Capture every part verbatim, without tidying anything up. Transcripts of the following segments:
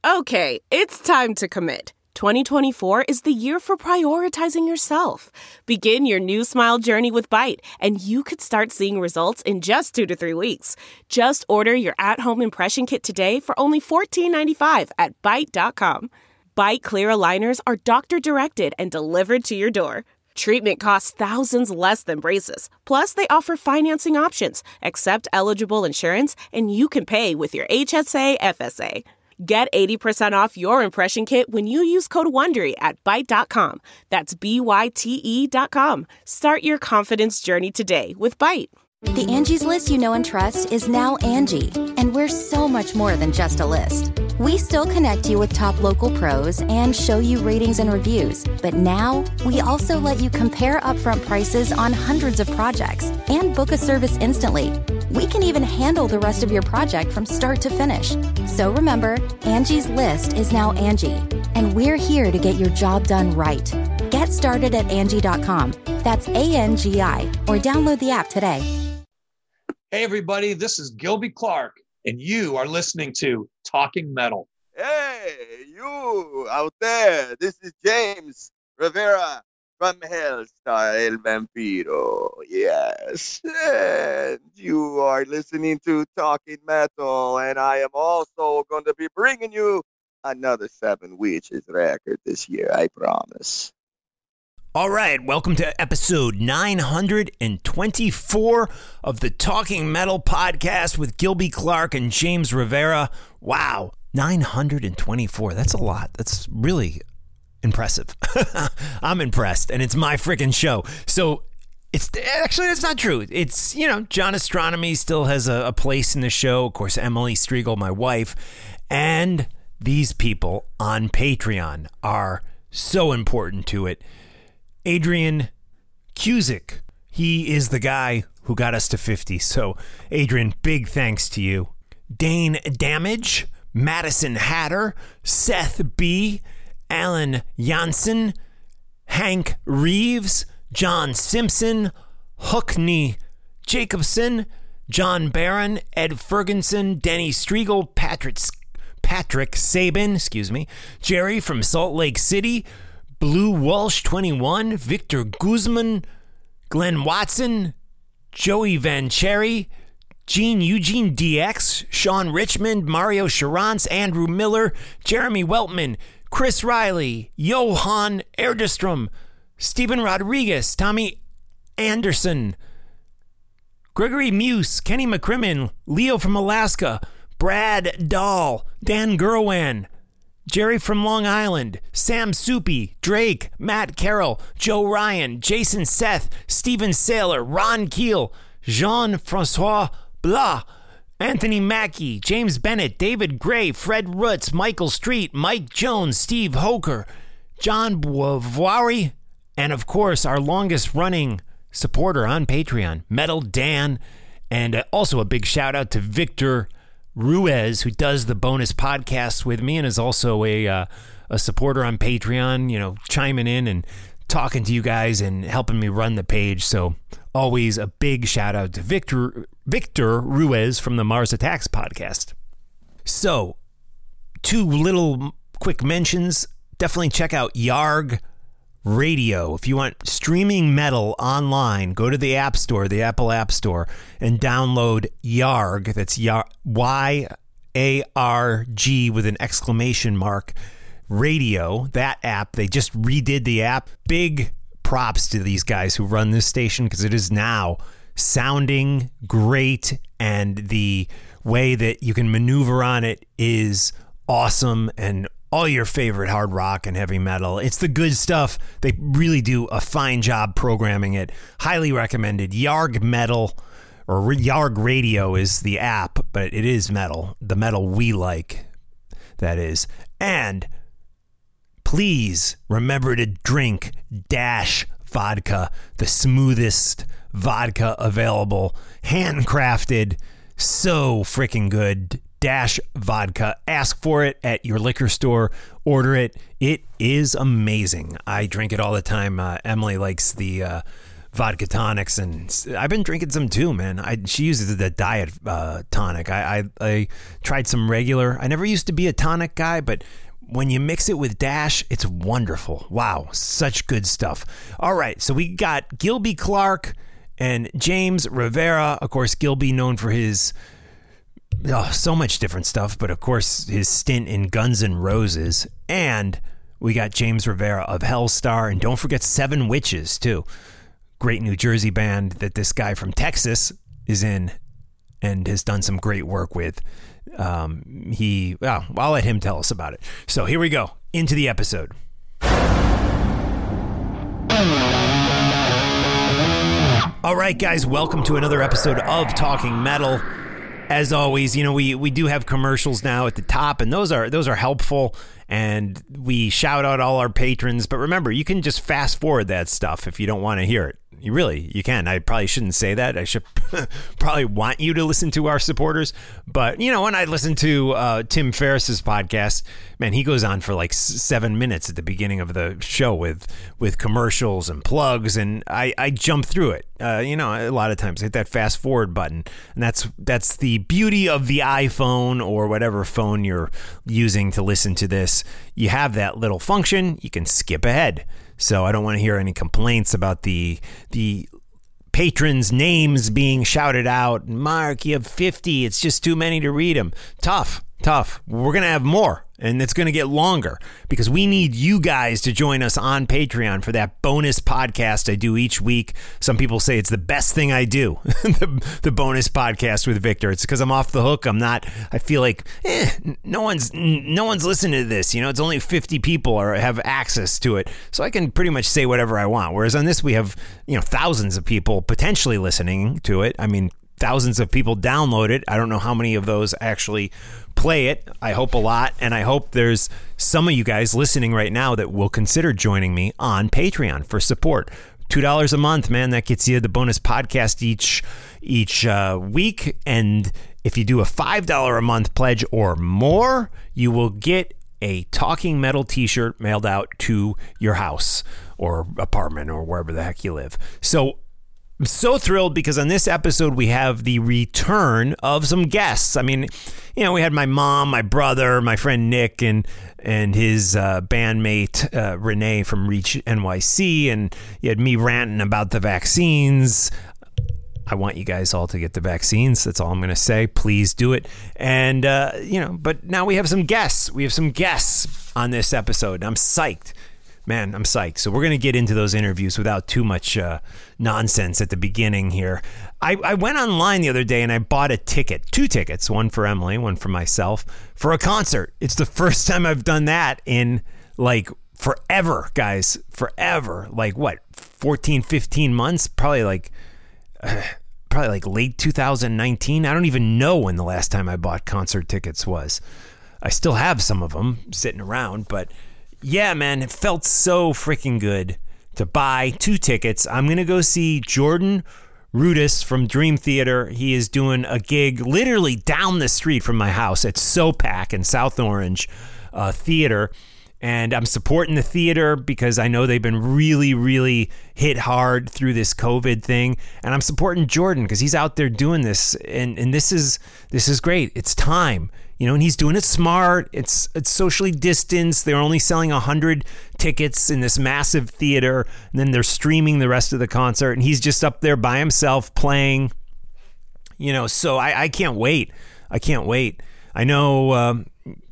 Okay, it's time to commit. twenty twenty-four is the year for prioritizing yourself. Begin your new smile journey with Byte, and you could start seeing results in just two to three weeks. Just order your at-home impression kit today for only fourteen ninety-five at byte dot com. Byte clear aligners are doctor-directed and delivered to your door. Treatment costs thousands less than braces. Plus, they offer financing options, accept eligible insurance, and you can pay with your H S A F S A. Get eighty percent off your impression kit when you use code WONDERY at byte dot com. That's B Y T E dot com. Start your confidence journey today with Byte. The Angie's List you know and trust is now Angie, and we're so much more than just a list. We still connect you with top local pros and show you ratings and reviews, but now we also let you compare upfront prices on hundreds of projects and book a service instantly. We can even handle the rest of your project from start to finish. So remember, Angie's List is now Angie, and we're here to get your job done right. Get started at Angie dot com. That's A N G I, or download the app today. Hey, everybody, this is Gilby Clarke, and you are listening to Talking Metal. Hey, you out there. This is James Rivera from Hellstar El Vampiro. Yes. And you are listening to Talking Metal, and I am also going to be bringing you another Seven Witches record this year, I promise. All right, welcome to episode nine hundred twenty-four of the Talking Metal podcast with Gilby Clarke and James Rivera. Wow, nine hundred twenty-four. That's a lot. That's really impressive. I'm impressed, and it's my freaking show. So it's actually, that's not true. It's, you know, John Astronomy still has a, a place in the show. Of course, Emily Striegel, my wife, and these people on Patreon are so important to it. Adrian Cusick, he is the guy who got us to fifty. So, Adrian, big thanks to you. Dane Damage, Madison Hatter, Seth B., Alan Janssen, Hank Reeves, John Simpson, Hookney Jacobson, John Barron, Ed Ferguson, Denny Striegel, Patrick, Patrick Sabin, excuse me, Jerry from Salt Lake City, Blue Walsh twenty-one, Victor Guzman, Glenn Watson, Joey Van Cherry, Gene Eugene D X, Sean Richmond, Mario Charance, Andrew Miller, Jeremy Weltman, Chris Riley, Johan Erdestrom, Stephen Rodriguez, Tommy Anderson, Gregory Muse, Kenny McCrimmon, Leo from Alaska, Brad Dahl, Dan Gerwan, Jerry from Long Island, Sam Soupy, Drake, Matt Carroll, Joe Ryan, Jason Seth, Steven Saylor, Ron Keel, Jean-Francois Blah, Anthony Mackey, James Bennett, David Gray, Fred Roots, Michael Street, Mike Jones, Steve Hoker, John Boivoiri, and of course our longest running supporter on Patreon, Metal Dan, and also a big shout out to Victor Ruiz, who does the bonus podcasts with me and is also a uh, a supporter on Patreon, you know, chiming in and talking to you guys and helping me run the page. So always a big shout out to Victor Victor Ruiz from the Mars Attacks podcast. So two little quick mentions. Definitely check out Yarg Radio. If you want streaming metal online, go to the App Store, the Apple App Store, and download Yarg. That's Y A R G with an exclamation mark. Radio, that app. They just redid the app. Big props to these guys who run this station, because it is now sounding great, and the way that you can maneuver on it is awesome, and all your favorite hard rock and heavy metal. It's the good stuff. They really do a fine job programming it. Highly recommended. Yarg Metal, or Yarg Radio is the app, but it is metal. The metal we like, that is. And please remember to drink Dash Vodka, the smoothest vodka available. Handcrafted. So freaking good. Dash Vodka. Ask for it at your liquor store. Order it. It is amazing. I drink it all the time. Uh, Emily likes the uh, vodka tonics, and I've been drinking some too, man. I, she uses the diet uh, tonic. I, I I tried some regular. I never used to be a tonic guy, but when you mix it with Dash, it's wonderful. Wow, such good stuff. All right, so we got Gilby Clarke and James Rivera. Of course, Gilby known for his oh, so much different stuff, but of course his stint in Guns N' Roses. And we got James Rivera of Hellstar, and don't forget Seven Witches too. Great New Jersey band that this guy from Texas is in and has done some great work with. Um, he, well, I'll let him tell us about it. So here we go into the episode. All right, guys, welcome to another episode of Talking Metal. As always, you know, we, we do have commercials now at the top, and those are those are helpful, and we shout out all our patrons. But remember, you can just fast forward that stuff if you don't want to hear it. You really, you can. I probably shouldn't say that. I should probably want you to listen to our supporters. But, you know, when I listen to uh, Tim Ferriss's podcast, man, he goes on for like seven minutes at the beginning of the show with with commercials and plugs. And I, I jump through it. Uh, you know, a lot of times hit that fast forward button. And that's that's the beauty of the iPhone or whatever phone you're using to listen to this. You have that little function. You can skip ahead. So I don't want to hear any complaints about the the patrons' names being shouted out. Mark, you have fifty. It's just too many to read them. Tough, tough. We're going to have more, and it's going to get longer because we need you guys to join us on Patreon for that bonus podcast I do each week. Some people say it's the best thing I do, the, the bonus podcast with Victor. It's because I'm off the hook. I'm not, I feel like, eh, no one's, no one's listening to this. You know, it's only fifty people or have access to it. So I can pretty much say whatever I want. Whereas on this, we have, you know, thousands of people potentially listening to it. I mean, thousands of people download it. I don't know how many of those actually play it. I hope a lot. And I hope there's some of you guys listening right now that will consider joining me on Patreon for support. two dollars a month, man. That gets you the bonus podcast each each uh, week. And if you do a five dollars a month pledge or more, you will get a Talking Metal t-shirt mailed out to your house or apartment or wherever the heck you live. So I'm so thrilled because on this episode, we have the return of some guests. I mean, you know, we had my mom, my brother, my friend Nick, and and his uh, bandmate uh, Renee from Reach N Y C, and you had me ranting about the vaccines. I want you guys all to get the vaccines. That's all I'm going to say. Please do it. And, uh, you know, but now we have some guests. We have some guests on this episode. I'm psyched. Man, I'm psyched. So we're going to get into those interviews without too much uh, nonsense at the beginning here. I, I went online the other day and I bought a ticket, two tickets, one for Emily, one for myself, for a concert. It's the first time I've done that in like forever, guys, forever. Like what, fourteen, fifteen months? Probably like, uh, probably like late two thousand nineteen. I don't even know when the last time I bought concert tickets was. I still have some of them sitting around, but yeah, man, it felt so freaking good to buy two tickets. I'm going to go see Jordan Rudess from Dream Theater. He is doing a gig literally down the street from my house at SoPac in South Orange uh, Theater. And I'm supporting the theater because I know they've been really, really hit hard through this COVID thing. And I'm supporting Jordan because he's out there doing this. And, and this is this is great. It's time. You know, and he's doing it smart. It's it's socially distanced. They're only selling one hundred tickets in this massive theater. And then they're streaming the rest of the concert. And he's just up there by himself playing. You know, so I, I can't wait. I can't wait. I know um,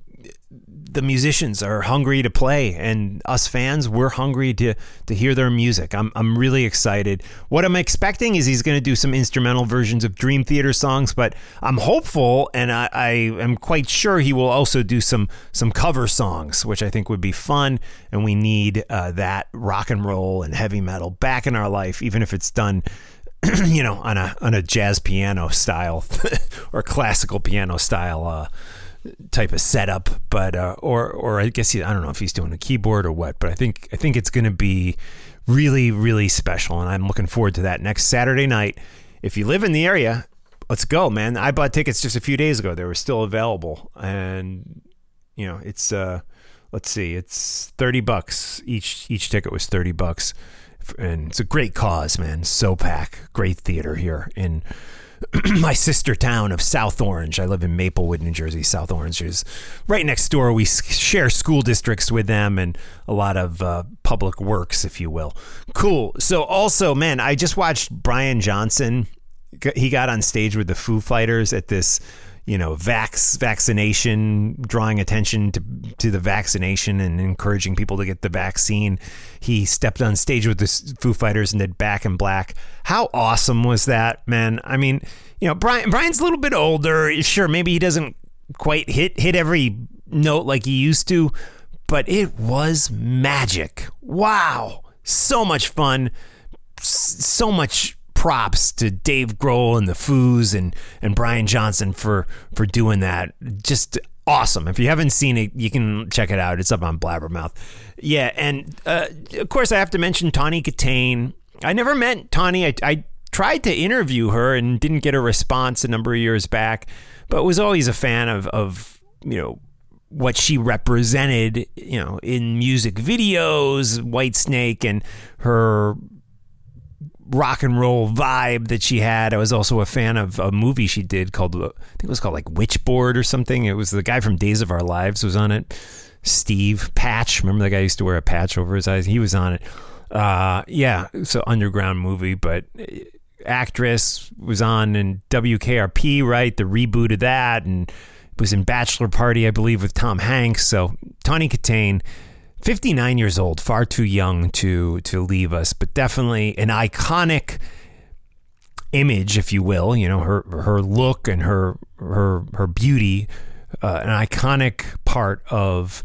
the musicians are hungry to play. And us fans, we're hungry to to hear their music. I'm I'm really excited. What I'm expecting is he's going to do some instrumental versions of Dream Theater songs, but I'm hopeful and I, I am quite sure he will also do some some cover songs, which I think would be fun. And we need uh, that rock and roll and heavy metal back in our life, even if it's done, you know, on a on a jazz piano style or classical piano style uh, type of setup, but uh, or or I guess he, I don't know if he's doing a keyboard or what, but I think I think it's going to be really really special, and I'm looking forward to that next Saturday night. If you live in the area, let's go, man. I bought tickets just a few days ago; they were still available, and you know it's uh, let's see, it's thirty bucks each. Each ticket was thirty bucks and it's a great cause, man. SOPAC, great theater here in my sister town of South Orange. I live in Maplewood, New Jersey. South Orange is right next door. We share school districts with them and a lot of uh, public works, if you will. Cool. So also, man, I just watched Brian Johnson. He got on stage with the Foo Fighters at this, you know, vax vaccination, drawing attention to to the vaccination and encouraging people to get the vaccine. He stepped on stage with the Foo Fighters and did Back in Black. How awesome was that, man? I mean, you know, Brian Brian's a little bit older. Sure, maybe he doesn't quite hit hit every note like he used to, but it was magic. Wow, so much fun, so much. Props to Dave Grohl and the Foos and, and Brian Johnson for, for doing that. Just awesome. If you haven't seen it, you can check it out. It's up on Blabbermouth. Yeah, and uh, of course I have to mention Tawny Kitaen. I never met Tawny. I, I tried to interview her and didn't get a response a number of years back, but was always a fan of, of you know, what she represented, you know, in music videos, Whitesnake, and her rock and roll vibe that she had. I was also a fan of a movie she did called, I think it was called like Witchboard or something. It was the guy from Days of Our Lives was on it. Steve Patch. Remember that guy who used to wear a patch over his eyes? He was on it. Uh, yeah, it's an underground movie, but actress was on in W K R P, right? The reboot of that, and was in Bachelor Party, I believe, with Tom Hanks. So Tawny Kitaen, fifty-nine years old, far too young to to leave us, but definitely an iconic image, if you will. You know, her her look and her her her beauty, uh, an iconic part of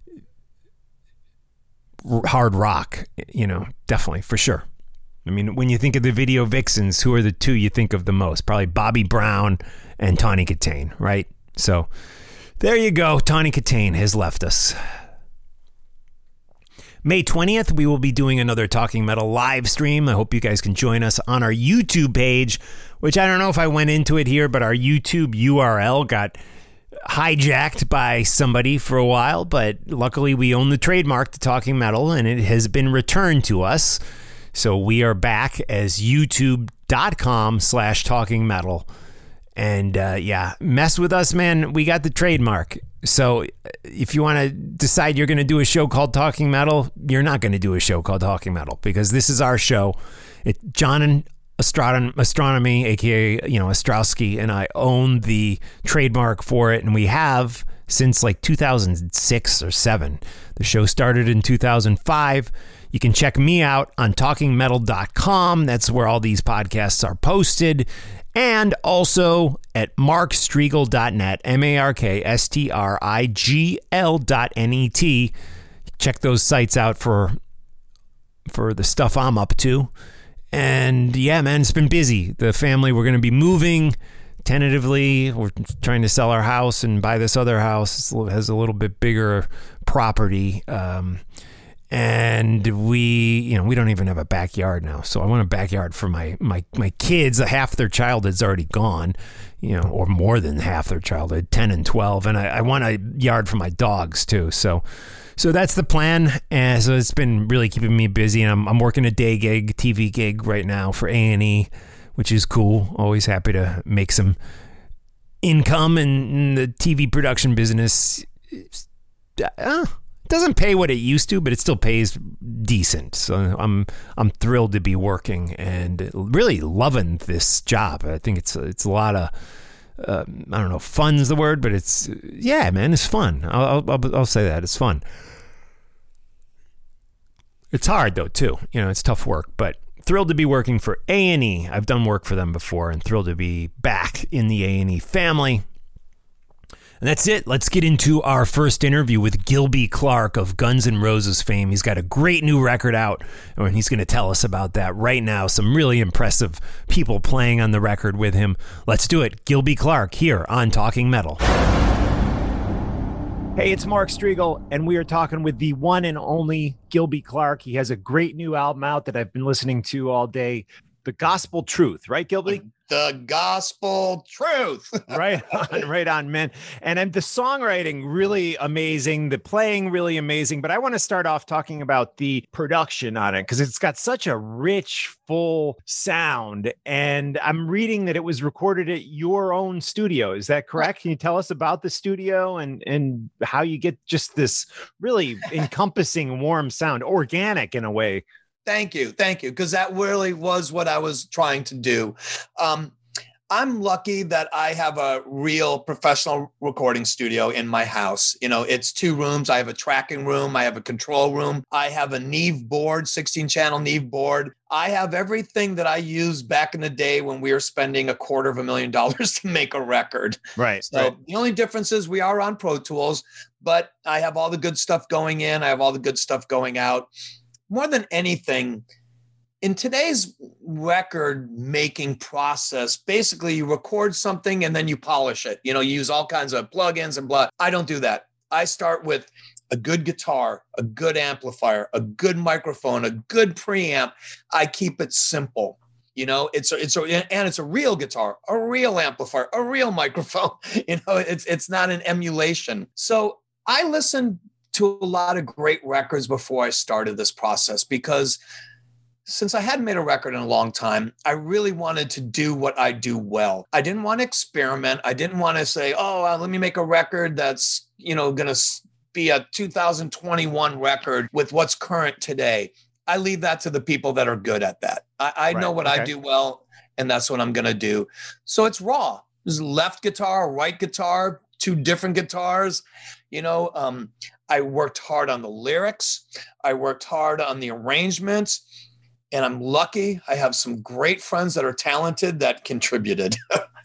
hard rock. You know, definitely, for sure. I mean, when you think of the video vixens, who are the two you think of the most? Probably Bobby Brown and Tawny Kitaen, right? So there you go. Tawny Kitaen has left us. May twentieth, we will be doing another Talking Metal live stream. I hope you guys can join us on our YouTube page, which I don't know if I went into it here, but our YouTube U R L got hijacked by somebody for a while, but luckily we own the trademark to Talking Metal, and it has been returned to us. So we are back as youtube.com slash Talking Metal. And uh, yeah, mess with us, man. We got the trademark. So if you want to decide you're going to do a show called Talking Metal, you're not going to do a show called Talking Metal, because this is our show. It, John and Astron- Astronomy, a k a, you know, Ostrowski, and I own the trademark for it, and we have since like two thousand six or seven. The show started in two thousand five. You can check me out on talking metal dot com. That's where all these podcasts are posted. And also at mark striegel dot net, M A R K S T R I G L dot N E T. Check those sites out for for the stuff I'm up to. And yeah, man, it's been busy. The family, we're going to be moving tentatively. We're trying to sell our house and buy this other house. It has a little bit bigger property. Um, And we, you know, we don't even have a backyard now. So I want a backyard for my, my, my kids. Half their childhood's already gone, you know, or more than half their childhood, ten and twelve. And I, I want a yard for my dogs too. So, so that's the plan. And so it's been really keeping me busy. And I'm, I'm working a day gig, T V gig right now for A and E, which is cool. Always happy to make some income in the T V production business. Uh, Doesn't pay what it used to, but it still pays decent. So I'm I'm thrilled to be working and really loving this job. I think it's it's a lot of uh, I don't know, fun's the word, but it's yeah, man, it's fun. I'll, I'll I'll say that it's fun. It's hard though too. You know, it's tough work, but thrilled to be working for A and E. I've done work for them before, and thrilled to be back in the A and E family. And that's it. Let's get into our first interview with Gilby Clarke of Guns N' Roses fame. He's got a great new record out, and he's going to tell us about that right now. Some really impressive people playing on the record with him. Let's do it. Gilby Clarke here on Talking Metal. Hey, it's Mark Striegel, and we are talking with the one and only Gilby Clarke. He has a great new album out that I've been listening to all day. The Gospel Truth, right, Gilby? The Gospel Truth. Right on, right on, man. And um, the songwriting really amazing, the playing really amazing. But I want to start off talking about the production on it because it's got such a rich, full sound. And I'm reading that it was recorded at your own studio. Is that correct? Can you tell us about the studio and and how you get just this really encompassing, warm sound, organic in a way? Thank you. Thank you. Because that really was what I was trying to do. Um, I'm lucky that I have a real professional recording studio in my house. You know, it's two rooms. I have a tracking room. I have a control room. I have a Neve board, sixteen channel Neve board. I have everything that I used back in the day when we were spending a quarter of a million dollars to make a record. Right. So right. The only difference is we are on Pro Tools, but I have all the good stuff going in. I have all the good stuff going out. More than anything, in today's record making process, basically you record something and then you polish it. You know, you use all kinds of plugins and blah. I don't do that. I start with a good guitar, a good amplifier, a good microphone, a good preamp. I keep it simple. You know, it's a, it's a, and it's a real guitar, a real amplifier, a real microphone. You know, it's it's not an emulation. So I listened to a lot of great records before I started this process because since I hadn't made a record in a long time, I really wanted to do what I do well. I didn't want to experiment. I didn't want to say, oh, uh, let me make a record that's, you know, going to be a two thousand twenty-one record with what's current today. I leave that to the people that are good at that. I, I right. know what okay. I do well, and that's what I'm going to do. So it's raw. There's left guitar, right guitar, two different guitars. You know, um, I worked hard on the lyrics. I worked hard on the arrangements. And I'm lucky. I have some great friends that are talented that contributed.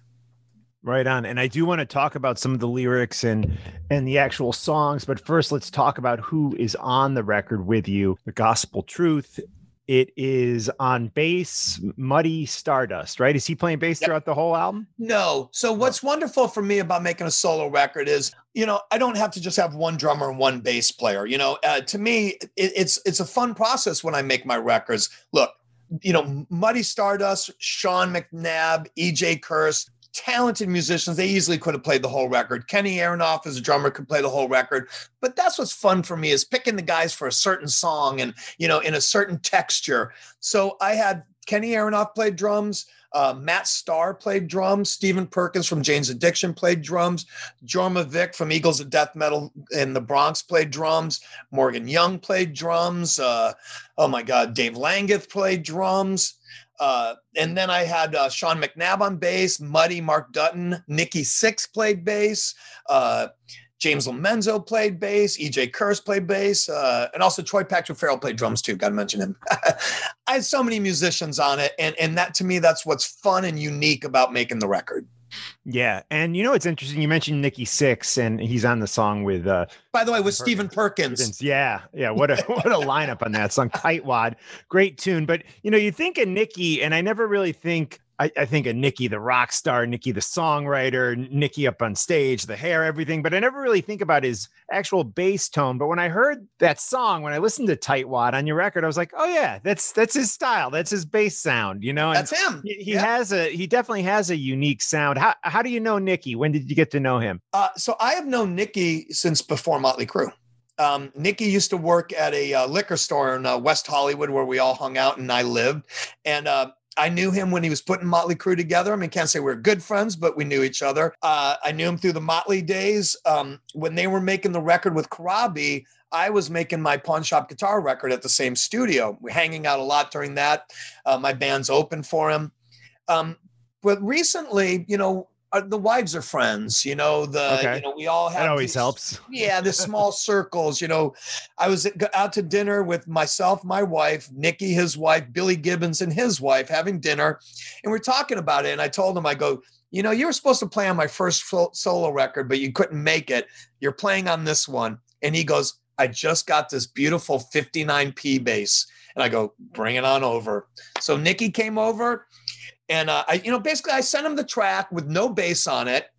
Right on. And I do want to talk about some of the lyrics and and the actual songs. But first, let's talk about who is on the record with you. The Gospel Truth. It is on bass, Muddy Stardust, right? Is he playing bass yep. throughout the whole album? No. So what's oh. wonderful for me about making a solo record is, you know, I don't have to just have one drummer and one bass player. You know, uh, to me, it, it's it's a fun process when I make my records. Look, you know, Muddy Stardust, Sean McNabb, E J Curse, talented musicians. They easily could have played the whole record. Kenny Aronoff as a drummer could play the whole record. But that's what's fun for me is picking the guys for a certain song and, you know, in a certain texture. So I had Kenny Aronoff played drums. Uh, Matt Starr played drums. Stephen Perkins from Jane's Addiction played drums. Jorma Vick from Eagles of Death Metal in the Bronx played drums. Morgan Young played drums. Uh, oh, my God. Dave Langeth played drums. Uh, and then I had uh, Sean McNabb on bass, Muddy, Mark Dutton, Nikki Sixx played bass, uh, James Lomenzo played bass, E J Curse played bass, uh, and also Troy Patrick Farrell played drums too. Got to mention him. I had so many musicians on it, and and that to me, that's what's fun and unique about making the record. Yeah. And you know, it's interesting. You mentioned Nikki Sixx and he's on the song with, uh, by the way, with Stephen Perkins. Perkins. Yeah. Yeah. What a, what a lineup on that song. Tightwad. Great tune. But you know, you think of Nikki and I never really think, I, I think of Nikki, the rock star, Nikki, the songwriter, Nikki up on stage, the hair, everything. But I never really think about his actual bass tone. But when I heard that song, when I listened to Tightwad on your record, I was like, oh yeah, that's, that's his style. That's his bass sound, you know, and that's him. He, he yeah. has a, he definitely has a unique sound. How, how do you know Nikki? When did you get to know him? Uh, so I have known Nikki since before Motley Crue. Um, Nikki used to work at a uh, liquor store in uh, West Hollywood where we all hung out and I lived. And, uh, I knew him when he was putting Motley Crue together. I mean, can't say we're good friends, but we knew each other. Uh, I knew him through the Motley days. Um, when they were making the record with Karabi, I was making my Pawn Shop Guitar record at the same studio. We're hanging out a lot during that. Uh, my band's open for him. Um, but recently, you know, Uh, the wives are friends, you know, the, okay. you know, we all have. That always these, helps. Yeah. The small circles, you know, I was out to dinner with myself, my wife, Nikki, his wife, Billy Gibbons and his wife having dinner. And we're talking about it. And I told him, I go, you know, you were supposed to play on my first solo record, but you couldn't make it. You're playing on this one. And he goes, I just got this beautiful fifty-nine P bass. And I go, bring it on over. So Nikki came over. And, uh, I, you know, basically I sent him the track with no bass on it.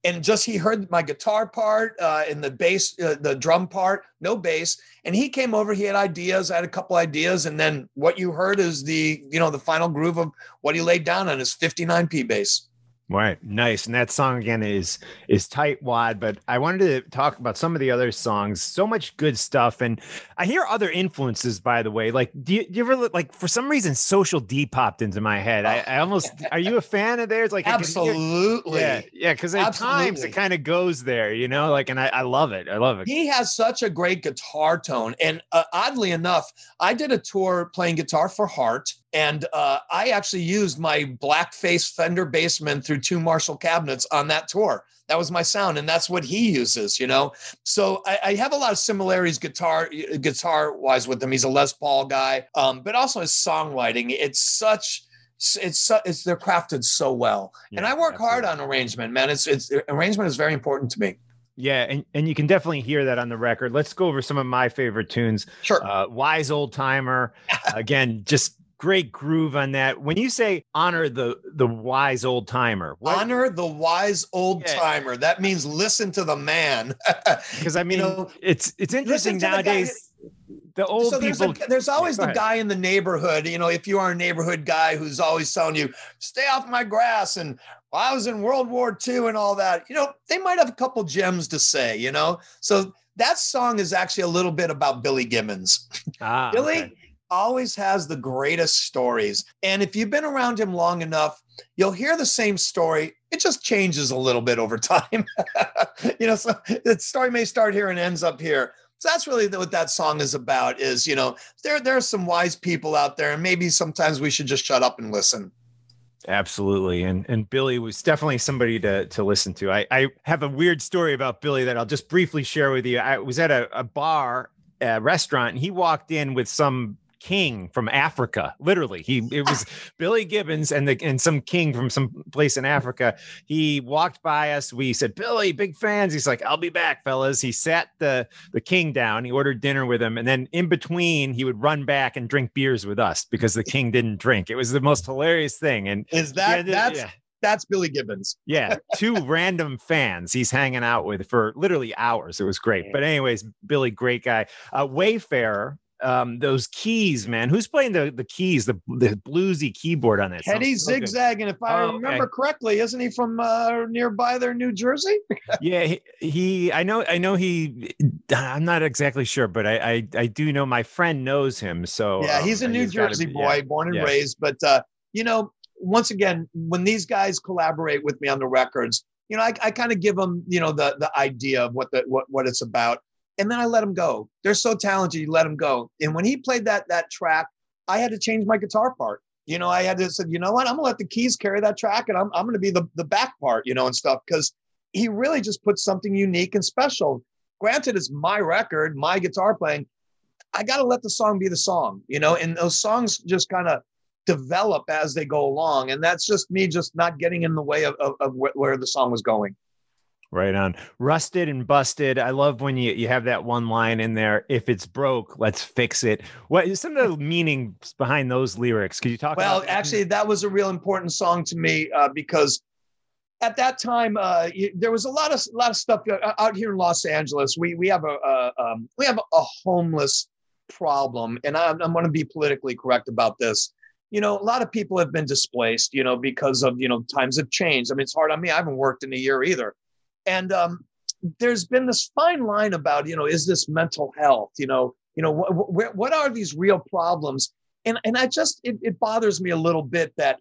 and just he heard my guitar part uh, and the bass, uh, the drum part, no bass. And he came over, he had ideas. I had a couple ideas. And then what you heard is the, you know, the final groove of what he laid down on his fifty-nine P bass. Right. Nice. And that song again is is tight wad, but I wanted to talk about some of the other songs. So much good stuff. And I hear other influences, by the way. Like, do you, do you ever, like, for some reason, Social D popped into my head. I, I almost, are you a fan of theirs? Like, absolutely. Hear, yeah. Yeah. Cause at absolutely. times it kind of goes there, you know, like, and I, I love it. I love it. He has such a great guitar tone. And uh, oddly enough, I did a tour playing guitar for Heart. And uh, I actually used my blackface Fender Bassman through two Marshall cabinets on that tour. That was my sound, and that's what he uses, you know? So I, I have a lot of similarities guitar, guitar-wise with him. He's a Les Paul guy, um, but also his songwriting. It's such... It's it's they're crafted so well. Yeah, and I work absolutely. hard on arrangement, man. It's it's arrangement is very important to me. Yeah, and, and you can definitely hear that on the record. Let's go over some of my favorite tunes. Sure. Uh, Wise Old Timer. Again, just great groove on that. When you say honor the the wise old timer, what? Honor the wise old yeah. timer. That means listen to the man. Because I mean, you know, it's it's interesting nowadays. The, the old so there's, people. A, there's always the guy in the neighborhood. You know, if you are a neighborhood guy who's always telling you, "Stay off my grass," and well, I was in World War Two and all that. You know, they might have a couple gems to say. You know, so that song is actually a little bit about Billy Gibbons. Ah, Billy. Okay. always has the greatest stories. And if you've been around him long enough, you'll hear the same story. It just changes a little bit over time. you know, so the story may start here and ends up here. So that's really what that song is about is, you know, there, there are some wise people out there and maybe sometimes we should just shut up and listen. Absolutely. And and Billy was definitely somebody to to listen to. I, I have a weird story about Billy that I'll just briefly share with you. I was at a, a bar, a restaurant, and he walked in with some king from Africa. Literally, he it was Billy Gibbons and the and some king from some place in Africa. He walked by us. We said, "Billy, big fans." He's like, "I'll be back, fellas." He sat the the king down. He ordered dinner with him, and then in between, he would run back and drink beers with us because the king didn't drink. It was the most hilarious thing. And is that yeah, that's yeah. that's Billy Gibbons? Yeah, two random fans he's hanging out with for literally hours. It was great. But anyways, Billy, great guy. Uh, Wayfarer. Um, those keys, man. Who's playing the, the keys, the the bluesy keyboard on that? Teddy Zigzag, and if I oh, remember okay. correctly, isn't he from uh, nearby there, New Jersey? yeah, he, he. I know. I know he. I'm not exactly sure, but I I, I do know my friend knows him. So yeah, he's um, a New he's Jersey be, boy, yeah, born and yeah. raised. But uh, you know, once again, when these guys collaborate with me on the records, you know, I, I kind of give them, you know, the the idea of what the what what it's about. And then I let them go. They're so talented, you let them go. And when he played that that track, I had to change my guitar part. You know, I had to say, you know what, I'm gonna let the keys carry that track, and I'm I'm gonna be the, the back part, you know, and stuff, because he really just put something unique and special. Granted, it's my record, my guitar playing. I gotta let the song be the song, you know, and those songs just kind of develop as they go along. And that's just me just not getting in the way of, of, of wh- where the song was going. Right on. Rusted and busted. I love when you, you have that one line in there. If it's broke, let's fix it. What is some of the meanings behind those lyrics? Could you talk well, about that? Actually, that was a real important song to me uh, because at that time uh, you, there was a lot of a lot of stuff uh, out here in Los Angeles. We we have a, a um, we have a homeless problem, and I'm, I'm going to be politically correct about this. You know, a lot of people have been displaced, you know, because of, you know, times have changed. I mean, it's hard on me. I haven't worked in a year either. And um, there's been this fine line about, you know, is this mental health? You know, you know, wh- wh- what are these real problems? And and I just, it, it bothers me a little bit that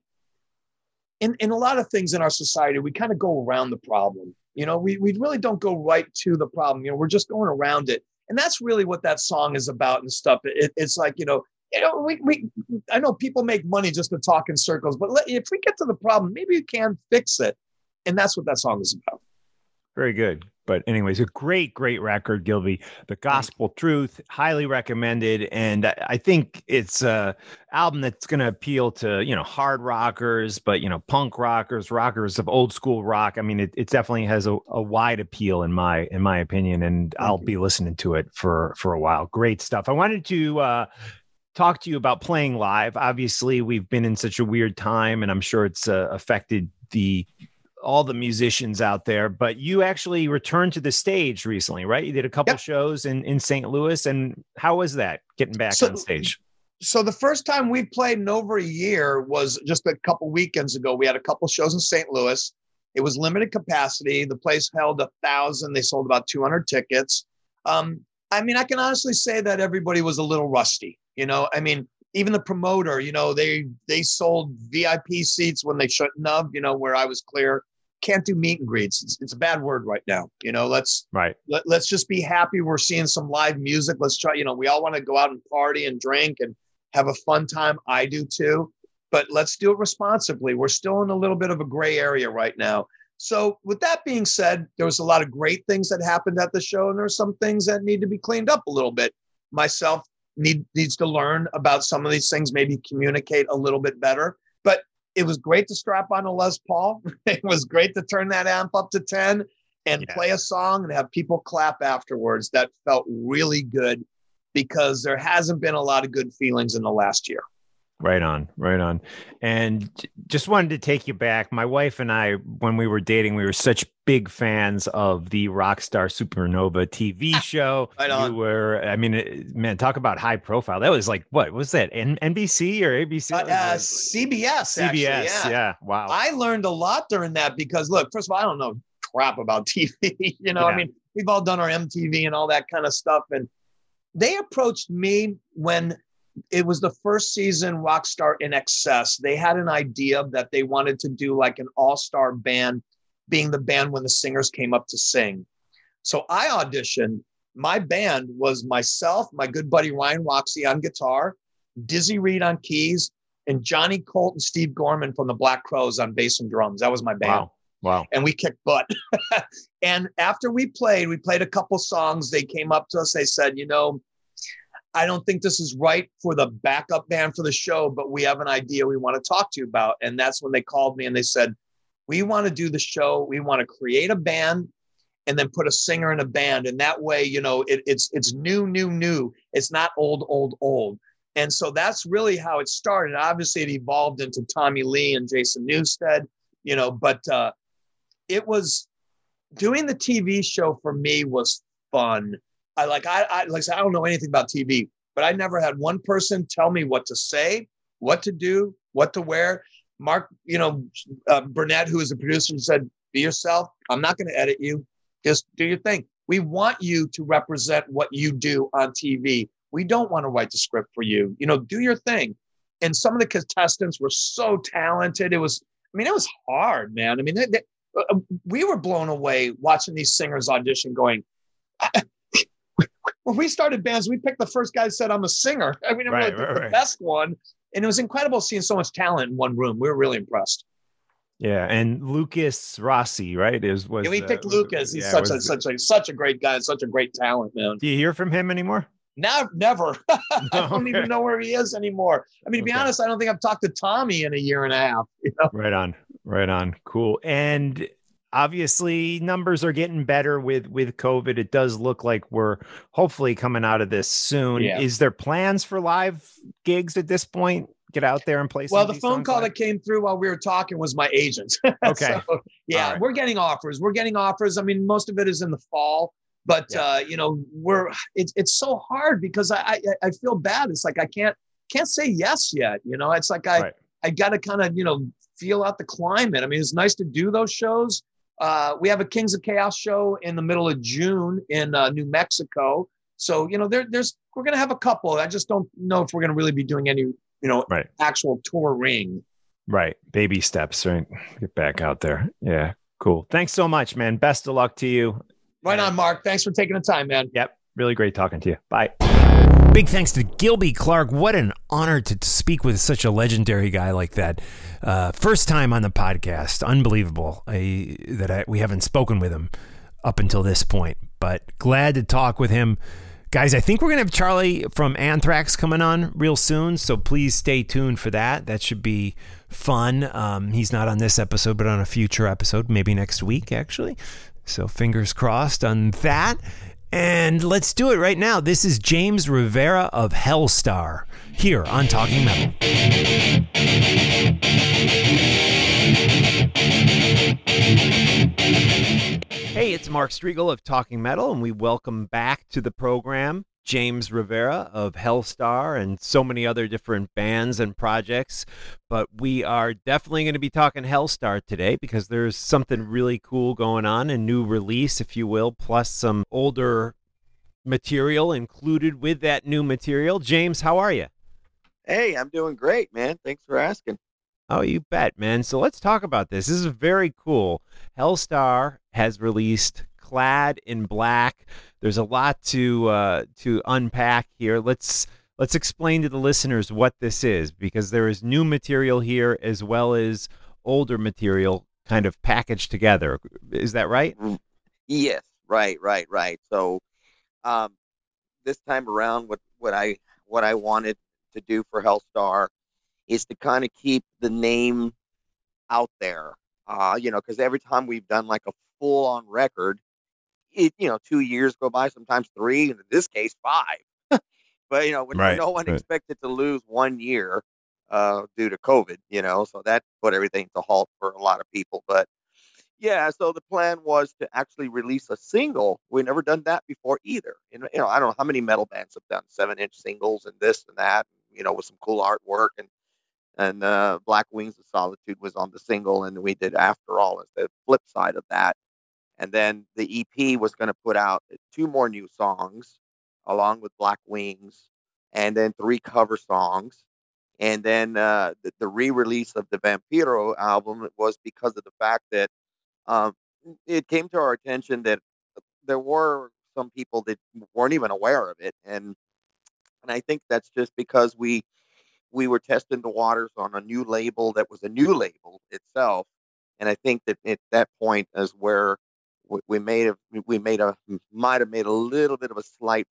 in, in a lot of things in our society, we kind of go around the problem. You know, we, we really don't go right to the problem. You know, we're just going around it. And that's really what that song is about and stuff. It, it's like, you know, you know, we, we, I know people make money just to talk in circles, but let, if we get to the problem, maybe you can fix it. And that's what that song is about. Very good. But anyways, a great, great record, Gilby. The Gospel Truth, highly recommended. And I think it's a album that's going to appeal to, you know, hard rockers, but, you know, punk rockers, rockers of old school rock. I mean, it, it definitely has a, a wide appeal in my, in my opinion, and Thank I'll you. be listening to it for, for a while. Great stuff. I wanted to, uh, talk to you about playing live. Obviously, we've been in such a weird time, and I'm sure it's uh, affected the all the musicians out there, but you actually returned to the stage recently, right? You did a couple Yep. shows in, in Saint Louis. And how was that getting back So- on stage? So the first time we played in over a year was just a couple weekends ago. We had a couple shows in Saint Louis. It was limited capacity. The place held a thousand. They sold about two hundred tickets. Um, I mean, I can honestly say that everybody was a little rusty. You know, I mean, even the promoter, you know, they they sold V I P seats when they shouldn't have, you know, where I was clear. Can't do meet and greets. It's, it's a bad word right now. You know, let's Right. let, let's just be happy we're seeing some live music. Let's try, you know, we all want to go out and party and drink and have a fun time. I do too, but let's do it responsibly. We're still in a little bit of a gray area right now. So with that being said, there was a lot of great things that happened at the show, and there are some things that need to be cleaned up a little bit. Myself need, needs to learn about some of these things, maybe communicate a little bit better. But it was great to strap on a Les Paul. It was great to turn that amp up to ten and Yeah. play a song and have people clap afterwards. That felt really good, because there hasn't been a lot of good feelings in the last year. Right on, right on. And j- just wanted to take you back. My wife and I, when we were dating, we were such big fans of the Rockstar Supernova T V show. Right on. You were, I mean, it- man, talk about high profile. That was like, what was that? N- NBC or A B C? Uh, That was uh, like- C B S, C B S. actually, yeah. yeah. Wow. I learned a lot during that because, look, first of all, I don't know crap about T V. You know, Yeah. I mean, we've all done our M T V and all that kind of stuff. And they approached me when it was the first season Rockstar In Excess. They had an idea that they wanted to do like an all-star band, being the band when the singers came up to sing. So I auditioned. My band was myself, my good buddy Ryan Roxy on guitar, Dizzy Reed on keys, and Johnny Colt and Steve Gorman from the Black Crowes on bass and drums. That was my band. Wow. Wow. And we kicked butt. And after we played, we played a couple songs. They came up to us. They said, you know, I don't think this is right for the backup band for the show, but we have an idea we want to talk to you about. And that's when they called me and they said, we want to do the show. We want to create a band and then put a singer in a band. And that way, you know, it, it's, it's new, new, new. It's not old, old, old. And so that's really how it started. Obviously it evolved into Tommy Lee and Jason Newsted, you know, but uh, it was doing the T V show for me was fun. I like, I, I like I said, I don't know anything about T V, but I never had one person tell me what to say, what to do, what to wear. Mark, you know, uh, Burnett, who is the producer, said, be yourself. I'm not going to edit you. Just do your thing. We want you to represent what you do on T V. We don't want to write the script for you. You know, do your thing. And some of the contestants were so talented. It was, I mean, it was hard, man. I mean, they, they, uh, we were blown away watching these singers audition going, I, when we started bands, we picked the first guy that said, I'm a singer. I mean, Right, really right, the right. best one. And it was incredible seeing so much talent in one room. We were really impressed. Yeah. And Lucas Rossi, right? Is was Yeah, we the- picked was- Lucas. He's yeah, such was a the- such a such a great guy and such a great talent, man. Do you hear from him anymore? Now, never. I don't Okay. even know where he is anymore. I mean, to be Okay. honest, I don't think I've talked to Tommy in a year and a half. You know? Right on. Right on. Cool. And obviously numbers are getting better with with COVID. It does look like we're hopefully coming out of this soon. Yeah. Is there plans for live gigs at this point? Get out there and play some Well, of the these phone songs call live? that came through while we were talking was my agent. Okay. So, yeah, All right. we're getting offers. We're getting offers. I mean, most of it is in the fall, but Yeah. uh, you know, we're it's it's so hard because I, I I feel bad. It's like I can't can't say yes yet. You know, it's like I Right. I got to kind of you know feel out the climate. I mean, it's nice to do those shows. Uh, we have a Kings of Chaos show in the middle of June in uh, New Mexico. So you know, there there's we're gonna have a couple. I just don't know if we're gonna really be doing any you know Right. actual touring. Right. Baby steps, right? Get back out there. Yeah. Cool. Thanks so much, man. Best of luck to you. Right on, Mark. Thanks for taking the time, man. Yep. Really great talking to you. Bye. Big thanks to Gilby Clarke. What an honor to speak with such a legendary guy like that. Uh, first time on the podcast. Unbelievable I, that I, we haven't spoken with him up until this point, but glad to talk with him. Guys, I think we're going to have Charlie from Anthrax coming on real soon, so please stay tuned for that. That should be fun. Um, he's not on this episode, but on a future episode, maybe next week, actually. So fingers crossed on that. And let's do it right now. This is James Rivera of Hellstar here on Talking Metal. it's Mark Striegel of Talking Metal, and we welcome back to the program James Rivera of Hellstar and so many other different bands and projects. But we are definitely going to be talking Hellstar today because there's something really cool going on, a new release, if you will, plus some older material included with that new material. James, how are you? Hey, I'm doing great, man. Thanks for asking. Oh, you bet, man. So let's talk about this. This is very cool. Hellstar has released Clad in Black. There's a lot to uh, to unpack here. Let's let's explain to the listeners what this is, because there is new material here as well as older material kind of packaged together. Is that right? Yes, right, right, right. So um, this time around, what what I what I wanted to do for Hellstar is to kind of keep the name out there, uh, you know, because every time we've done like a full-on record, it, you know, two years go by, sometimes three, and in this case, five. But, you know, when Right, no one right. expected to lose one year uh, due to COVID, you know, so that put everything to halt for a lot of people. But, yeah, so the plan was to actually release a single. We've never done that before either. You know, you know, I don't know how many metal bands have done seven-inch singles and this and that, you know, with some cool artwork. And And uh, Black Wings of Solitude was on the single, and we did After All as the flip side of that. And then the E P was going to put out two more new songs along with Black Wings, and then three cover songs. And then uh, the, the re-release of the Vampiro album was because of the fact that um, it came to our attention that there were some people that weren't even aware of it. And and I think that's just because we we were testing the waters on a new label that was a new label itself. And I think that at that point is where we, we made a we made a might have made a little bit of a slight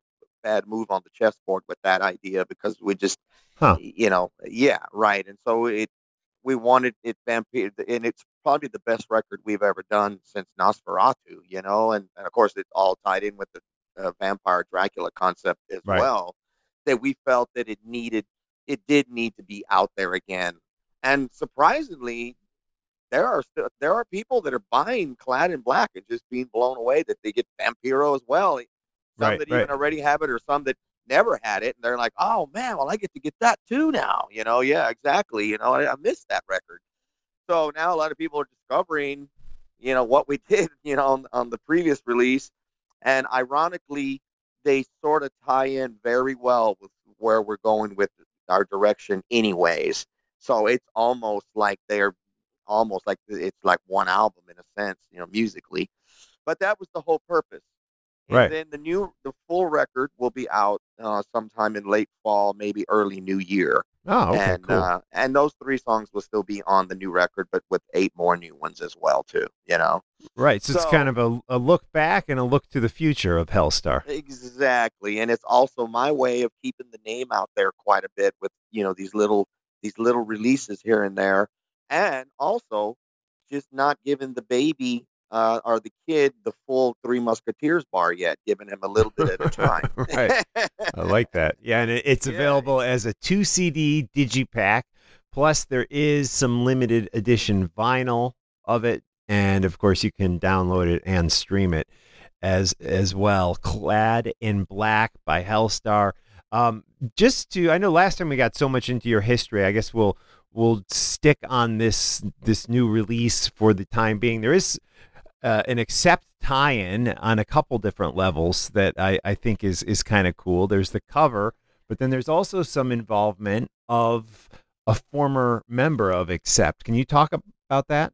bad move on the chessboard with that idea, because we just Huh. you know yeah, right. And so it we wanted it vampire, and it's probably the best record we've ever done since Nosferatu, you know, and, and of course it's all tied in with the uh, vampire Dracula concept as Right. well. That we felt that it needed it did need to be out there again. And surprisingly, there are still there are people that are buying Clad in Black and just being blown away that they get Vampiro as well. Some Right, that right. even already have it, or some that never had it, and they're like, "Oh man, well I get to get that too now." You know, yeah, exactly. You know, I, I missed that record. So now a lot of people are discovering, you know, what we did, you know, on, on the previous release, and ironically, they sort of tie in very well with where we're going with our direction, anyways. So it's almost like they're almost like it's like one album in a sense, you know, musically. But that was the whole purpose. And Right. then the new, the full record will be out uh, sometime in late fall, maybe early new year. Oh, okay, and cool. uh, and those three songs will still be on the new record, but with eight more new ones as well too. You know, Right. So, it's kind so of a, a look back and a look to the future of Hellstar. exactly, and it's also my way of keeping the name out there quite a bit with, you know, these little these little releases here and there, and also just not giving the baby uh, or the kid the full Three Musketeers bar yet, giving him a little bit at a time. Right. I like that. Yeah, and it, it's Yeah. available as a two C D digipack. Plus, there is some limited edition vinyl of it, and of course, you can download it and stream it as as well. Clad in Black by Hellstar. Um, just to, I know last time we got so much into your history. I guess we'll we'll stick on this this new release for the time being. There is uh, an Accept tie-in on a couple different levels that I, I think is is kind of cool. There's the cover, but then there's also some involvement of a former member of Accept. Can you talk about that?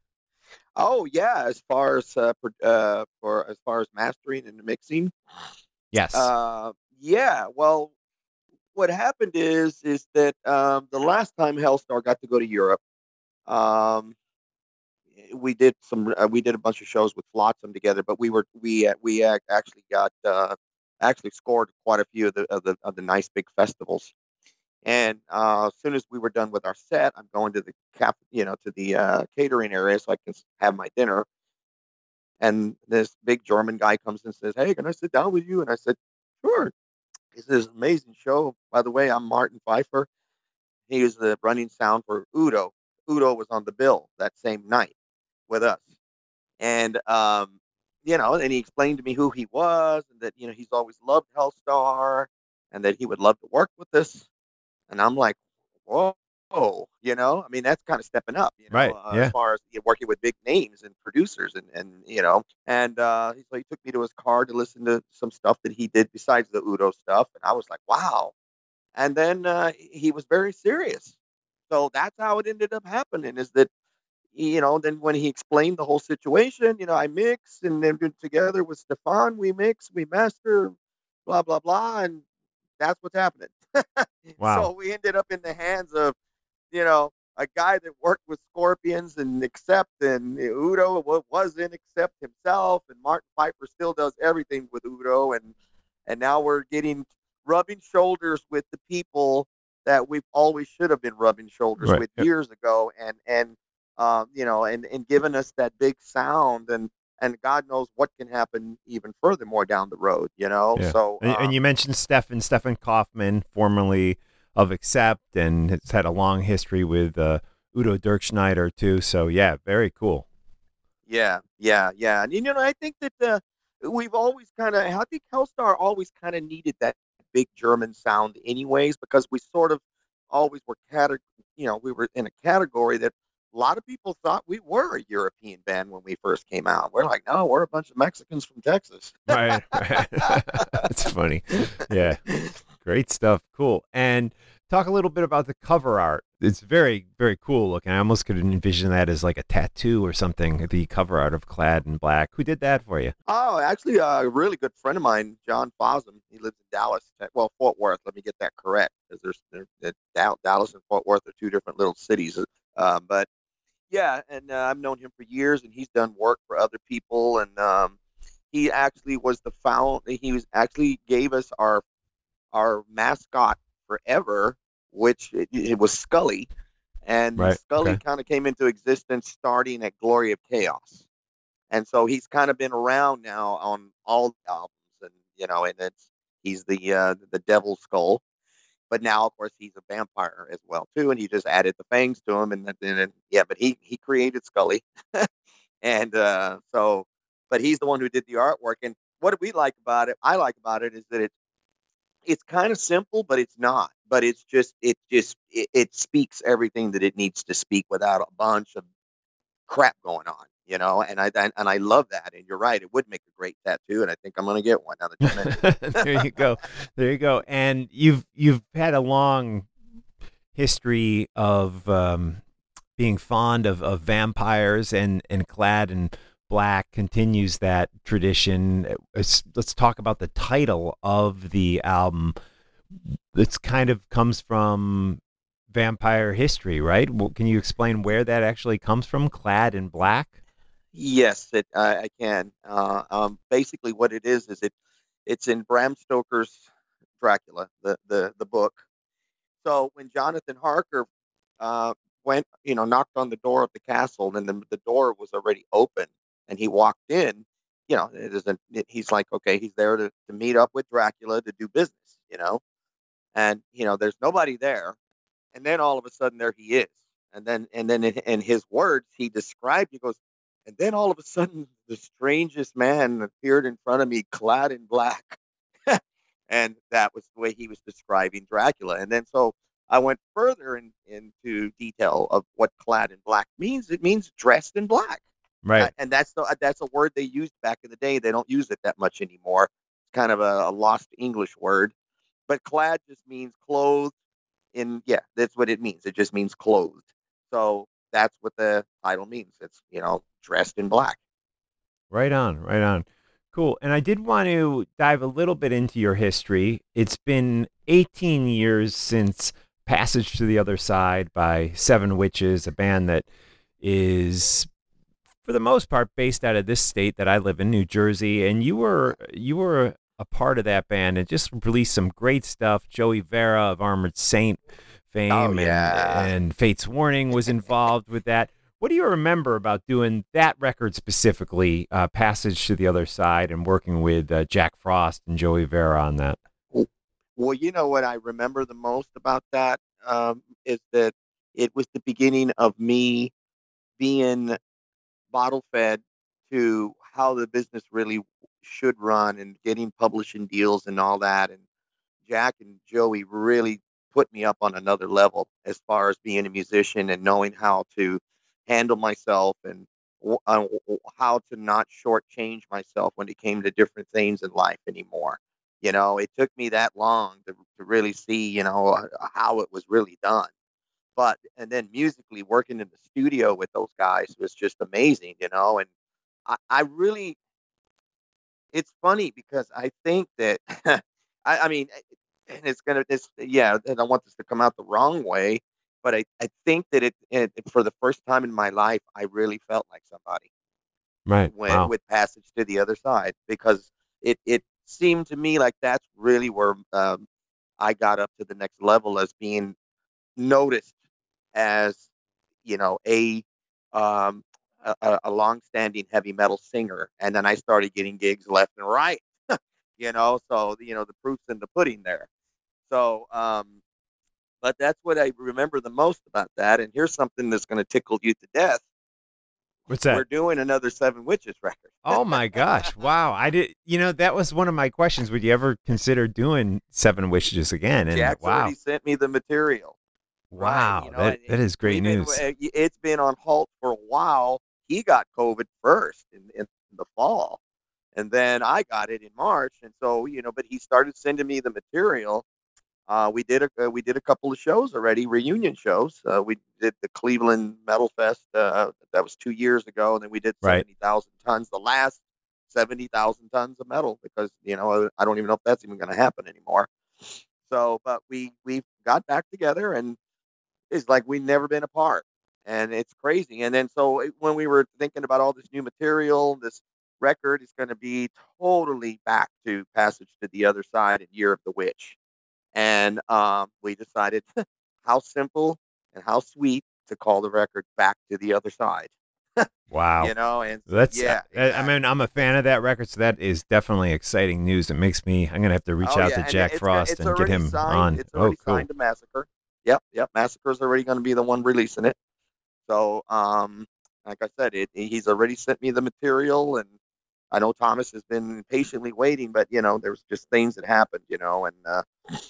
Oh yeah, as far as uh, pro- uh, for as far as mastering and mixing, Yes. uh, yeah. Well, what happened is is that um, the last time Hellstar got to go to Europe, um, we did some uh, we did a bunch of shows with Flotsam together, but we were we uh, we ac- actually got uh, actually scored quite a few of the of the of the nice big festivals. And uh, as soon as we were done with our set, I'm going to the cap, you know, to the uh, catering area so I can s- have my dinner. And this big German guy comes and says, "Hey, can I sit down with you?" And I said, "Sure." He says, "Amazing show. By the way, I'm Martin Pfeiffer." He was the running sound for Udo. Udo was on the bill that same night with us. And um, you know, and he explained to me who he was and that, you know, he's always loved Hellstar and that he would love to work with us. And I'm like, whoa, you know, I mean, that's kind of stepping up, you know, Right. uh, as Yeah. far as, you know, working with big names and producers and, and you know, and uh, so he took me to his car to listen to some stuff that he did besides the Udo stuff. And I was like, wow. And then uh, he was very serious. So that's how it ended up happening is that, you know, then when he explained the whole situation, you know, I mix and then together with Stefan, we mix, we master, blah, blah, blah. And that's what's happening. Wow. So we ended up in the hands of, you know, a guy that worked with Scorpions and Accept and Udo wa- wasn't Accept himself, and Martin Piper still does everything with Udo, and and now we're getting rubbing shoulders with the people that we've always should have been rubbing shoulders Right. with Yep. years ago, and and um, you know, and and giving us that big sound, and and God knows what can happen even furthermore down the road, you know. Yeah. So And, and um, you mentioned Stefan, Stefan Kaufman, formerly of Accept, and has had a long history with uh, Udo Dirkschneider too. So yeah, very cool. Yeah, yeah, yeah. And you know, I think that uh, we've always kind of, I think Hellstar always kind of needed that big German sound, anyways, because we sort of always were cate- you know, we were in a category that a lot of people thought we were a European band when we first came out. We're like, no, we're a bunch of Mexicans from Texas. Right. Right. That's funny. Yeah. Great stuff. Cool. And talk a little bit about the cover art. It's very, very cool looking. I almost could envision that as like a tattoo or something, the cover art of Clad in Black. Who did that for you? Oh, actually, a really good friend of mine, John Fossum. He lives in Dallas. Te- Well, Fort Worth. Let me get that correct, because there's there, there- Dal- Dallas and Fort Worth are two different little cities. Uh, but yeah, and uh, I've known him for years, and he's done work for other people. And um, he actually was the found. He was actually gave us our our mascot forever, which it, it was Scully, and Right. Scully Okay. kind of came into existence starting at Glory of Chaos. And so he's kind of been around now on all the albums, and you know, and it's he's the uh, the Devil Skull, but now of course he's a vampire as well too, and he just added the fangs to him, and then and, yeah, but he he created Scully, and uh, so, but he's the one who did the artwork. And what do we like about it? I like about it is that it it's kind of simple, but it's not. But it's just it just it, it speaks everything that it needs to speak without a bunch of crap going on, you know, and I and, and I love that. And you're right, it would make a great tattoo, and I think I'm gonna get one now that you mentioned it. There you go. There you go. And you've you've had a long history of um, being fond of, of vampires, and, and Clad in Black continues that tradition. It's- let's talk about the title of the album. It's kind of comes from vampire history, right? Well, can you explain where that actually comes from? Clad in Black? Yes, it I, I can. Uh, um, basically, what it is is it it's in Bram Stoker's Dracula, the the the book. So when Jonathan Harker uh, went, you know, knocked on the door of the castle, and the, the door was already open, and he walked in. You know, it isn't. It, he's like, okay, he's there to, to meet up with Dracula to do business. You know, and you know, there's nobody there, and then all of a sudden there he is, and then and then in, in his words he described. He goes, and then all of a sudden the strangest man appeared in front of me, clad in black. And that was the way he was describing Dracula. And then so I went further in, into detail of what clad in black means. It means dressed in black. Uh, Right. and that's the, that's a word they used back in the day. They don't use it that much anymore. It's kind of a, a lost English word. But clad just means clothed in, yeah, that's what it means. It just means clothed. So that's what the title means. It's, you know, dressed in black. Right on, right on. Cool. And I did want to dive a little bit into your history. It's been eighteen years since Passage to the Other Side by Seven Witches, a band that is for the most part based out of this state that I live in, New Jersey, and you were you were a part of that band and just released some great stuff. Joey Vera of Armored Saint fame Oh, and yeah. and Fate's Warning was involved with that. What do you remember about doing that record specifically, uh, Passage to the Other Side, and working with uh, Jack Frost and Joey Vera on that? Well, you know what I remember the most about that um, is that it was the beginning of me being bottle fed to how the business really should run and getting publishing deals and all that. And Jack and Joey really put me up on another level as far as being a musician and knowing how to handle myself and uh, how to not shortchange myself when it came to different things in life anymore. You know, it took me that long to, to really see, you know, how it was really done. But, and then musically working in the studio with those guys was just amazing, you know, and I, I really, it's funny because I think that, I, I mean, and it's going to, it's, yeah, I don't want this to come out the wrong way, but I, I think that it, it, for the first time in my life, I really felt like somebody. Right. When, Wow. with Passage to the Other Side, because it, it seemed to me like that's really where um, I got up to the next level as being noticed as, you know, a um, a, a long-standing heavy metal singer, and then I started getting gigs left and right. You know, so you know the proof's in the pudding there. So, um, but that's what I remember the most about that. And here's something that's going to tickle you to death. What's that? We're doing another Seven Witches record. Oh my gosh! Wow, I did. You know, that was one of my questions. Would you ever consider doing Seven Wishes again? And Jack's wow, already sent me the material. wow, Right, you know, that and- that is great we've been- news. uh, It's been on halt for a while. He got COVID first in, in the fall, and then I got it in March. And so, you know, but he started sending me the material. Uh, we did a uh, we did a couple of shows already, reunion shows. Uh, we did the Cleveland Metal Fest. Uh, that was two years ago, and then we did Right. seventy thousand tons, the last seventy thousand tons of metal, because you know I don't even know if that's even going to happen anymore. So, but we we got back together, and it's like we've never been apart, and it's crazy. And then so it- when we were thinking about all this new material, this record is going to be totally back to Passage to the Other Side and Year of the Witch. And um, we decided how simple and how sweet to call the record Back to the Other Side. Wow. You know, and That's yeah, I- I mean, I'm a fan of that record, so that is definitely exciting news. It makes me. I'm gonna have to reach Oh, out yeah, to and Jack it's, Frost it's and get already him signed, on. It's Oh, already cool. signed to Massacre. Yep, yep. Massacre's already going to be the one releasing it. So, um, like I said, it, he's already sent me the material, and I know Thomas has been patiently waiting, but you know, there's just things that happened, you know, and uh,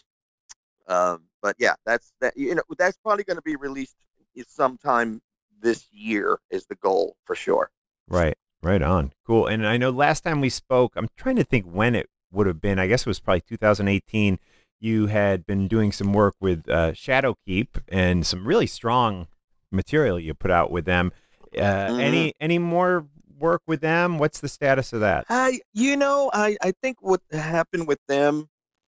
um, but yeah, that's that. You know, that's probably going to be released sometime this year is the goal for sure. Right, right on. Cool. And I know last time we spoke, I'm trying to think when it would have been. I guess it was probably two thousand eighteen. You had been doing some work with uh, Shadowkeep and some really strong material you put out with them. Uh, Mhm. Any any more work with them? What's the status of that? I, you know, I, I think what happened with them,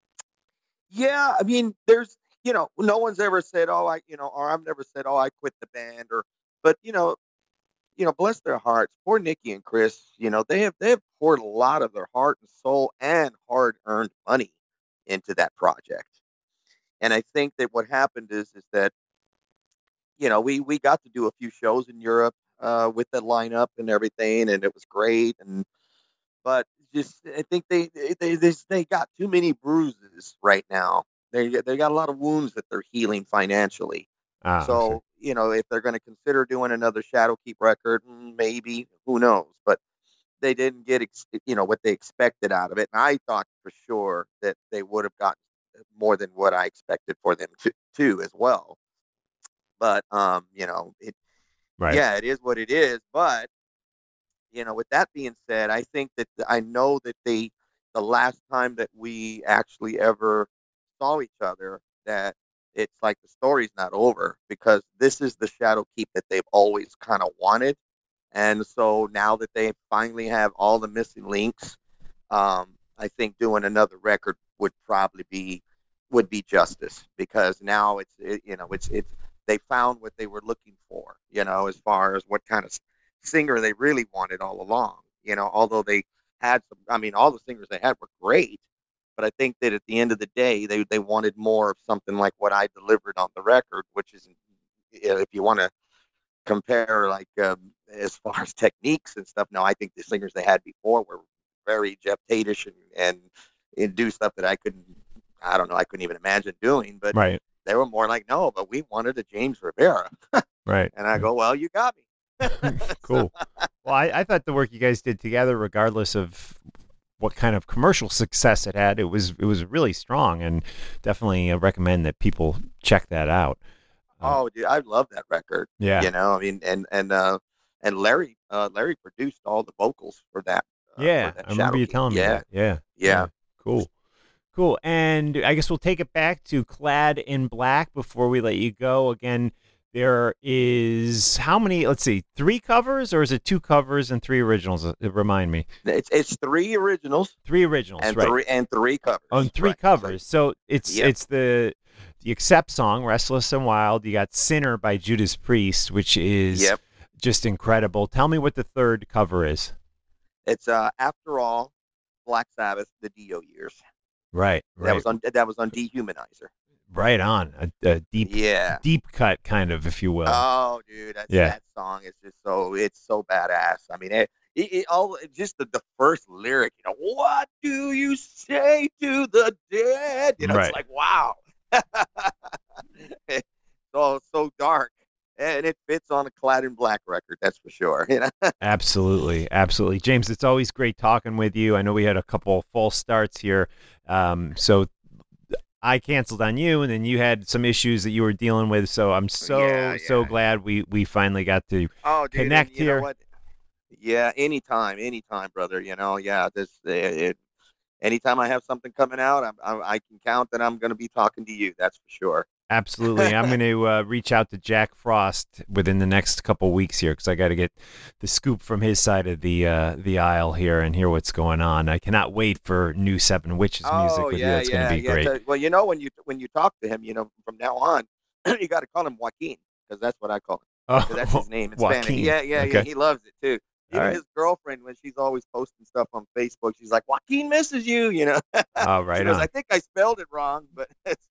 yeah, I mean, there's, you know, no one's ever said, oh, I, you know, or I've never said, oh, I quit the band, or, but you know, you know, bless their hearts, poor Nikki and Chris, you know, they have they have poured a lot of their heart and soul and hard-earned money into that project. And I think that what happened is is that, you know, we we got to do a few shows in Europe uh, with the lineup and everything, and it was great. And but just I think they they they, they they got too many bruises right now. They they got a lot of wounds that they're healing financially. Ah, So, okay. you know, if they're going to consider doing another Shadowkeep record, mm, maybe, who knows? But they didn't get, ex- you know, what they expected out of it. And I thought for sure that they would have gotten more than what I expected for them to, to as well. But, um, you know, it, Right. yeah, it is what it is. But, you know, with that being said, I think that I know that they, the last time that we actually ever saw each other, that it's like the story's not over, because this is the Shadowkeep that they've always kind of wanted. And so now that they finally have all the missing links, um, I think doing another record would probably be would be justice, because now it's it, you know it's it's they found what they were looking for, you know, as far as what kind of s- singer they really wanted all along. You know, although they had some, I mean, all the singers they had were great, but I think that at the end of the day, they they wanted more of something like what I delivered on the record, which is, if you want to compare like um, as far as techniques and stuff. No, I think the singers they had before were very Jeff Tate-ish, and, and and do stuff that I couldn't. I don't know. I couldn't even imagine doing. But Right. they were more like, no, but we wanted a James Rivera, Right. and I go, well, you got me. Cool. Well, I, I thought the work you guys did together, regardless of what kind of commercial success it had, it was it was really strong, and definitely uh, recommend that people check that out. Oh, dude, I love that record. Yeah. You know, I mean, and and uh, and Larry, uh, Larry produced all the vocals for that. Uh, Yeah, for that I remember Shadow you King. telling me yeah. that. Yeah, Yeah. Cool. Cool. And I guess we'll take it back to Clad in Black before we let you go. Again, there is how many, let's see, three covers, or is it two covers and three originals? Uh, Remind me. It's it's three originals Three originals, and right. three and three covers. On three Right. covers. So it's Yep. it's the the Accept song, Restless and Wild. You got Sinner by Judas Priest, which is Yep. just incredible. Tell me what the third cover is. It's uh After All, Black Sabbath, the Dio Years. Right, That right. was on that was on Dehumanizer. Right on. A, a deep Yeah. deep cut kind of, if you will. Oh, dude, that's, Yeah. that song is just so it's so badass. I mean, it, it, it all just the, the first lyric. You know, what do you say to the dead? You know, Right. it's like wow. It's all so dark, and it fits on a Clad in Black record. That's for sure. You know. Absolutely, absolutely, James. It's always great talking with you. I know we had a couple false starts here, um, so I canceled on you, and then you had some issues that you were dealing with. So I'm so Yeah, so yeah. glad we we finally got to Oh, dude, and connect you know here. what? Yeah, anytime, anytime, brother. You know, yeah, this it, it anytime I have something coming out, I'm, I, I can count that I'm going to be talking to you. That's for sure. Absolutely. I'm going to uh, reach out to Jack Frost within the next couple weeks here, because I got to get the scoop from his side of the uh, the aisle here and hear what's going on. I cannot wait for new Seven Witches music Oh with yeah, you. It's yeah, going to be yeah. great. So- well, you know, when you when you talk to him, you know, from now on, you got to call him Joaquin because that's what I call him. Oh, 'Cause that's his name in Spanish. Joaquin. Yeah, yeah, yeah. Okay. He loves it too. All Even right. his girlfriend, when she's always posting stuff on Facebook, she's like, "Joaquin misses you," you know. Oh, right She goes, on. I think I spelled it wrong, but it's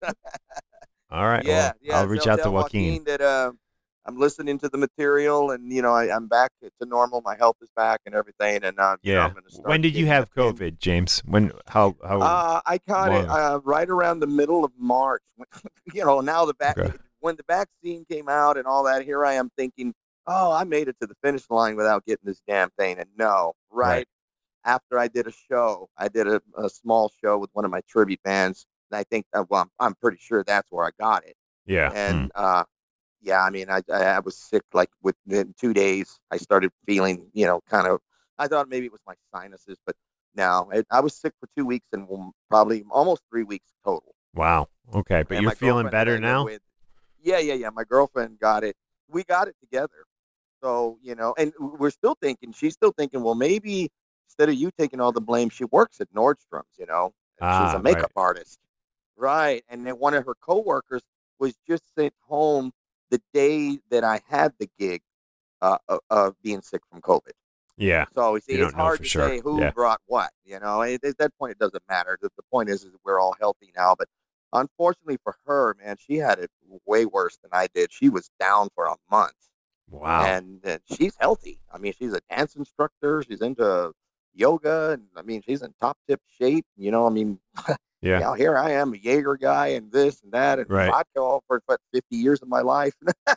All right. yeah, well, yeah. I'll reach tell- out to tell Joaquin. that uh, I'm listening to the material, and you know, I, I'm back to normal. My health is back and everything, and uh, you know, Yeah. I'm gonna start When did you getting have up in- COVID, James? When? How? How? Uh, I caught it long? uh, right around the middle of March. You know, now the back Okay. when the vaccine came out and all that, here I am thinking, oh, I made it to the finish line without getting this damn thing. And no, right, Right. after I did a show, I did a, a small show with one of my tribute bands. And I think, uh, well, I'm, I'm pretty sure that's where I got it. yeah. And mm, uh, yeah, I mean, I, I I was sick like within two days. I started feeling, you know, kind of. I thought maybe it was my sinuses, but no, it, I was sick for two weeks and um, probably almost three weeks total. Wow. Okay, but And you're my feeling girlfriend better that I live now. with- yeah, yeah, yeah. My girlfriend got it. We got it together. So, you know, and we're still thinking, she's still thinking, well, maybe instead of you taking all the blame, she works at Nordstrom's, you know, and Ah, she's a right. makeup artist. Right. And then one of her coworkers was just sent home the day that I had the gig uh, of, of being sick from COVID. Yeah. So you see, You it's don't know hard for to sure. say who Yeah. brought what. You know, at, at that point, it doesn't matter. The, the point is, is we're all healthy now. But unfortunately for her, man, she had it way worse than I did. She was down for a month, Wow. and uh, she's healthy. I mean, she's a dance instructor. She's into yoga, and I mean, she's in top tip shape. You know, I mean, yeah. now here I am, a Jaeger guy, and this and that, and Right. vodka all for what, fifty years of my life,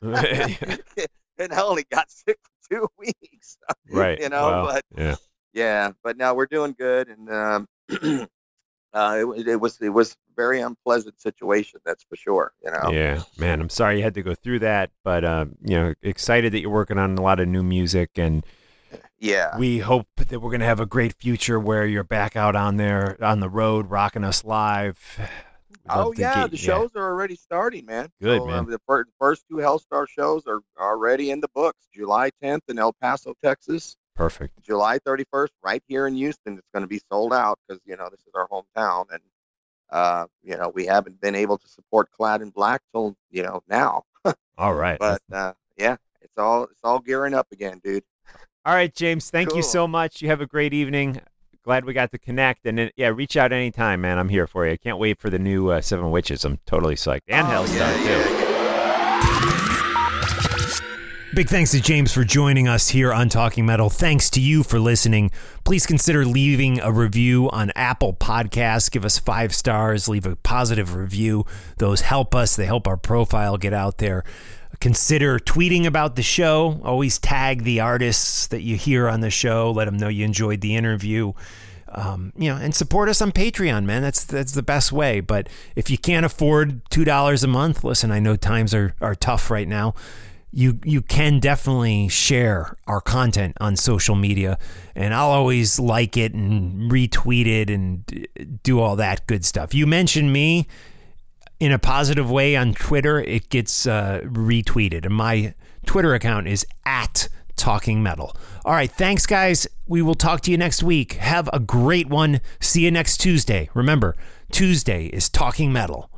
and I only got sick for two weeks. Right. You know, Wow. but yeah. yeah, but now we're doing good, and um, uh, it, wa- it was it was a very unpleasant situation, that's for sure. You know. Yeah, man, I'm sorry you had to go through that, but um, you know, excited that you're working on a lot of new music, and Yeah. we hope that we're gonna have a great future where you're back out on there on the road, rocking us live. We'd love Oh to yeah, get- the shows are already starting, man. Good, So, man. Uh, the fir- first two Hellstar shows are already in the books. July tenth in El Paso, Texas. Perfect. July thirty-first, right here in Houston. It's going to be sold out because you know this is our hometown, and uh, you know we haven't been able to support Clad in Black till you know now. All right. But uh, yeah, it's all it's all gearing up again, dude. All right, James. Thank you Cool. so much. You have a great evening. Glad we got to connect, and then, yeah, reach out anytime, man. I'm here for you. I can't wait for the new uh, Seven Witches. I'm totally psyched, and Oh, Hellstar yeah, too. yeah, yeah. Big thanks to James for joining us here on Talking Metal. Thanks to you for listening. Please consider leaving a review on Apple Podcasts. Give us five stars. Leave a positive review. Those help us. They help our profile get out there. Consider tweeting about the show. Always tag the artists that you hear on the show. Let them know you enjoyed the interview. Um, you know, and support us on Patreon, man. That's that's the best way. But if you can't afford two dollars a month, listen, I know times are, are tough right now. You you can definitely share our content on social media, and I'll always like it and retweet it and do all that good stuff. You mention me in a positive way on Twitter, it gets uh, retweeted. And my Twitter account is at Talking Metal. All right, thanks, guys. We will talk to you next week. Have a great one. See you next Tuesday. Remember, Tuesday is Talking Metal.